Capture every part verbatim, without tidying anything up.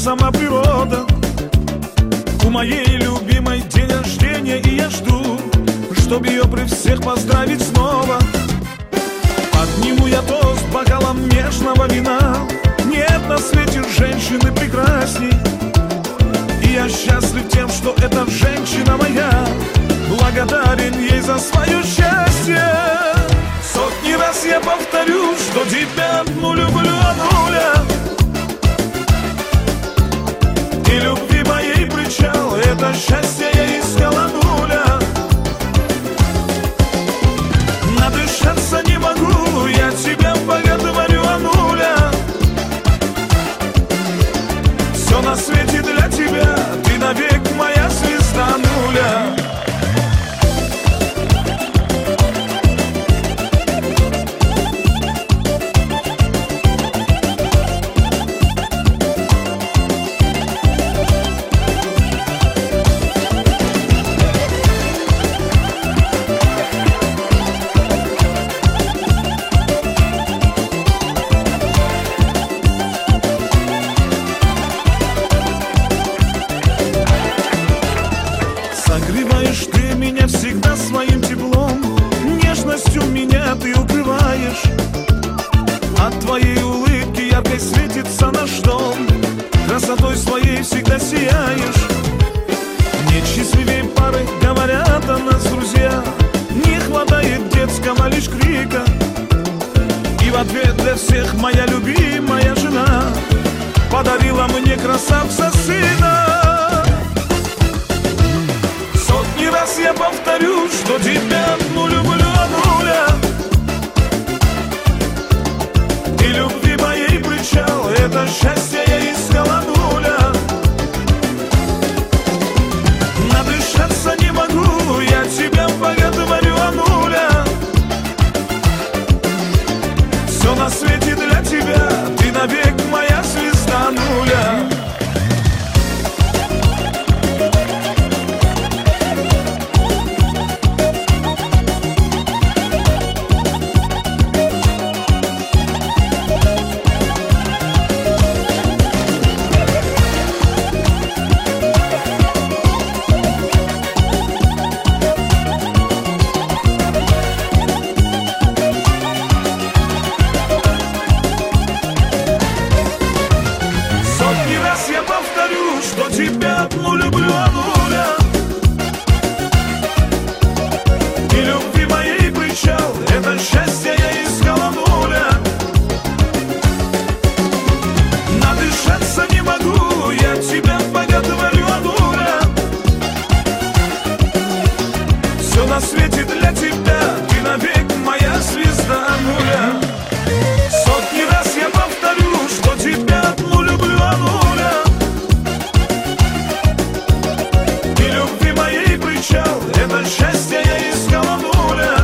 сама природа. У моей любимой день рождения, и я жду, чтоб ее при всех поздравить снова. Подниму я тост бокалом нежного вина. Нет на свете женщины прекрасней, и я счастлив тем, что эта женщина моя. Благодарен ей за свое счастье. Сотни раз я повторю, что тебя одну люблю от нуля. И любви моей причал, это счастье я искал от нуля. Надышаться не могу, я тебя боготворю от нуля. Все на свете для тебя, ты навек моя звезда нуля. Согреваешь ты меня всегда своим теплом, нежностью меня ты укрываешь. От твоей улыбки яркой светится наш дом, красотой своей всегда сияешь. Нет счастливей пары, говорят о нас друзья. Не хватает детского лишь крика, и в ответ для всех моя любимая жена подарила мне красавца сына. Раз я повторю, что тебя одну люблю от нуля. И любви моей причал, это счастье я искал от нуля. Надышаться не могу, я тебя боготворю от нуля. Все на свете для тебя, ты навек моя звезда нуля. Я повторю, что тебя одну люблю от нуля. И любви моей причал, это счастье я искал от нуля. Надышаться не могу, я тебя боготворю от нуля. Все на свете для тебя, ты навек моя звезда нуля. Сотни раз я повторю, что тебя одну люблю от нуля. Это счастье я искал от нуля.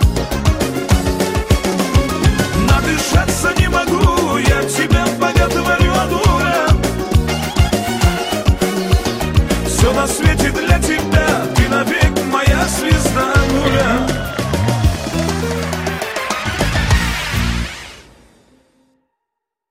Надышаться не могу, я тебя боготворю от нуля. Все на свете для тебя.